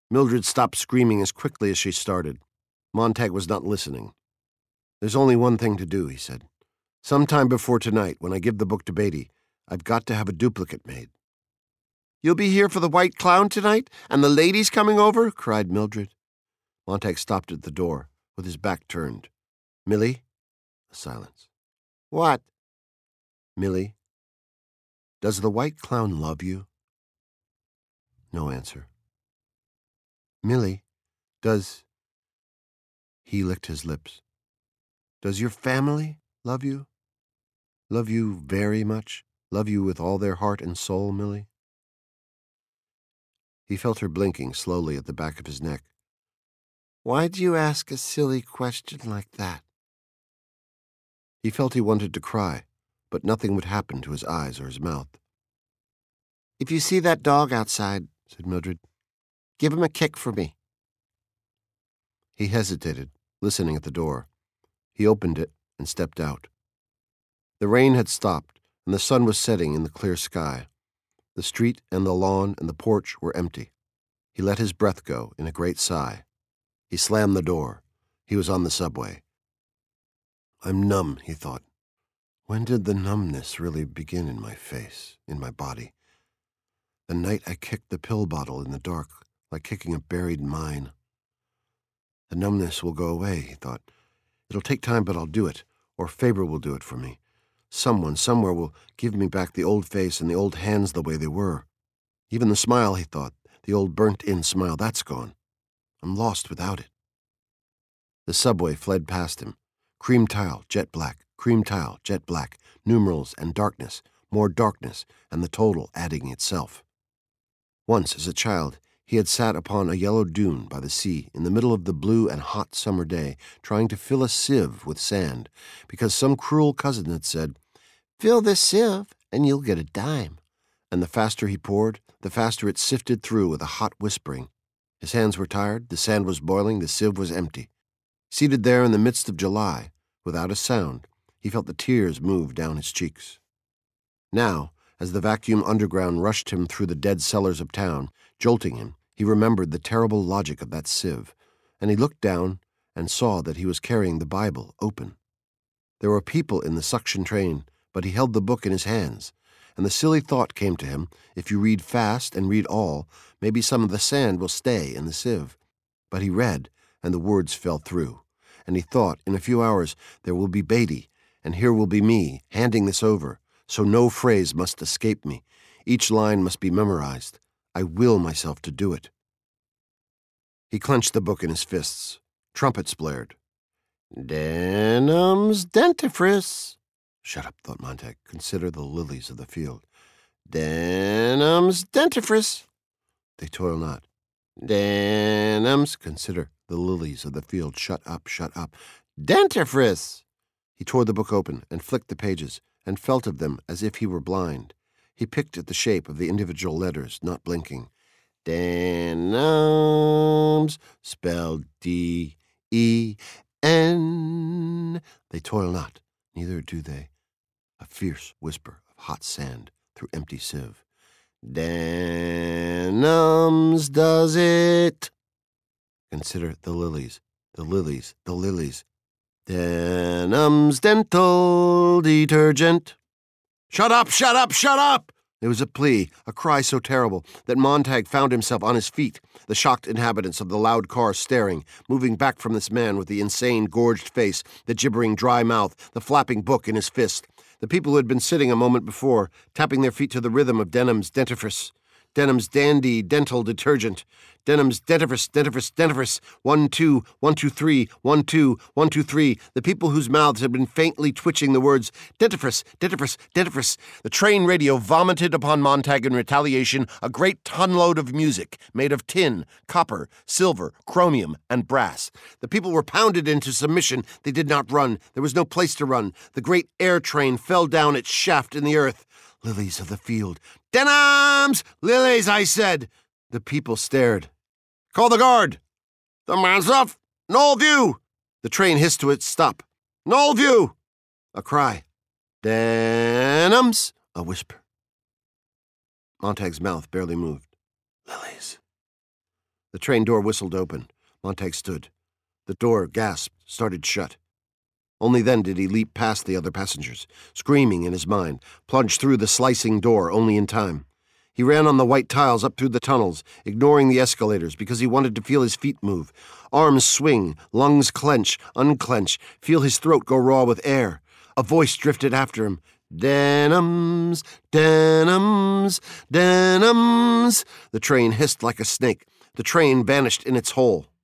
Mildred stopped screaming as quickly as she started. Montag was not listening. "There's only one thing to do," he said. "Sometime before tonight, when I give the book to Beatty, I've got to have a duplicate made." "You'll be here for the White Clown tonight, and the ladies coming over?" cried Mildred. Montag stopped at the door, with his back turned. "Millie?" A silence. "What?" "Millie, does the White Clown love you?" No answer. "Millie, does—" He licked his lips. "Does your family love you? Love you very much? Love you with all their heart and soul, Millie?" He felt her blinking slowly at the back of his neck. "Why do you ask a silly question like that?" He felt he wanted to cry, but nothing would happen to his eyes or his mouth. "If you see that dog outside," said Mildred, "give him a kick for me." He hesitated, listening at the door. He opened it and stepped out. The rain had stopped, and the sun was setting in the clear sky. The street and the lawn and the porch were empty. He let his breath go in a great sigh. He slammed the door. He was on the subway. "I'm numb," he thought. When did the numbness really begin in my face, in my body? The night I kicked the pill bottle in the dark, like kicking a buried mine. The numbness will go away, he thought. It'll take time, but I'll do it, or Faber will do it for me. Someone, somewhere will give me back the old face and the old hands the way they were. Even the smile, he thought, the old burnt-in smile, that's gone. I'm lost without it. The subway fled past him. Cream tile, jet black, cream tile, jet black, numerals and darkness, more darkness, and the total adding itself. Once, as a child, he had sat upon a yellow dune by the sea in the middle of the blue and hot summer day, trying to fill a sieve with sand, because some cruel cousin had said, "Fill this sieve, and you'll get a dime." And the faster he poured, the faster it sifted through with a hot whispering. His hands were tired, the sand was boiling, the sieve was empty. Seated there in the midst of July, without a sound, he felt the tears move down his cheeks. Now, as the vacuum underground rushed him through the dead cellars of town, jolting him, he remembered the terrible logic of that sieve, and he looked down and saw that he was carrying the Bible open. There were people in the suction train, but he held the book in his hands, and the silly thought came to him, if you read fast and read all, maybe some of the sand will stay in the sieve. But he read, and the words fell through, and he thought, in a few hours there will be Beatty, and here will be me, handing this over, so no phrase must escape me. Each line must be memorized. I will myself to do it. He clenched the book in his fists. Trumpets blared. "Denham's dentifrice." "Shut up," thought Montag. "Consider the lilies of the field." "Denham's dentifrice." "They toil not." "Denham's." "Consider the lilies of the field." "Shut up, shut up." "Dentifrice." He tore the book open and flicked the pages and felt of them as if he were blind. He picked at the shape of the individual letters, not blinking. Denham's, spelled D-E-N. "They toil not, neither do they." A fierce whisper of hot sand through empty sieve. "Denham's does it." "Consider the lilies, the lilies, the lilies." "Denham's dental detergent." "Shut up, shut up, shut up!" It was a plea, a cry so terrible that Montag found himself on his feet, the shocked inhabitants of the loud car staring, moving back from this man with the insane, gorged face, the gibbering, dry mouth, the flapping book in his fist. The people who had been sitting a moment before, tapping their feet to the rhythm of Denham's dentifrice. Denham's dandy dental detergent. Denham's dentifrice, dentifrice, dentifrice. 1, 2, 1, 2, 3, 1, 2, 1, 2, 3. The people whose mouths had been faintly twitching the words dentifrice, dentifrice, dentifrice. The train radio vomited upon Montag in retaliation a great tonload of music made of tin, copper, silver, chromium, and brass. The people were pounded into submission. They did not run. There was no place to run. The great air train fell down its shaft in the earth. Lilies of the field. "Denham's! Lilies, I said!" The people stared. "Call the guard!" "The man's off! Knoll View!" The train hissed to its stop. "Knoll View!" A cry. "Denham's!" A whisper. Montag's mouth barely moved. "Lilies." The train door whistled open. Montag stood. The door gasped, started shut. Only then did he leap past the other passengers, screaming in his mind, plunged through the slicing door only in time. He ran on the white tiles up through the tunnels, ignoring the escalators because he wanted to feel his feet move. Arms swing, lungs clench, unclench, feel his throat go raw with air. A voice drifted after him. Denims, denims, denims. The train hissed like a snake. The train vanished in its hole.